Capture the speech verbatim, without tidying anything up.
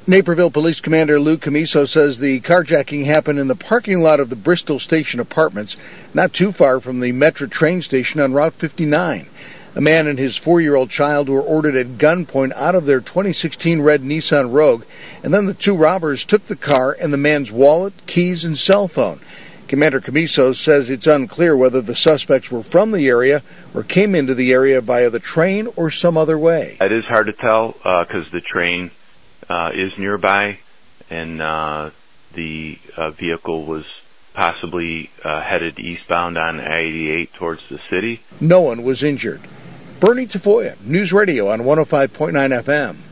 Naperville Police Commander Lou Camiso says the carjacking happened in the parking lot of the Bristol Station Apartments, not too far from the Metro train station on Route fifty-nine. A man and his four-year-old child were ordered at gunpoint out of their twenty sixteen red Nissan Rogue, and then the two robbers took the car and the man's wallet, keys, and cell phone. Commander Camiso says it's unclear whether the suspects were from the area or came into the area via the train or some other way. It is hard to tell because uh, the train uh, is nearby, and uh, the uh, vehicle was possibly uh, headed eastbound on I eighty-eight towards the city. No one was injured. Bernie Tafoya, News Radio on one oh five point nine F M.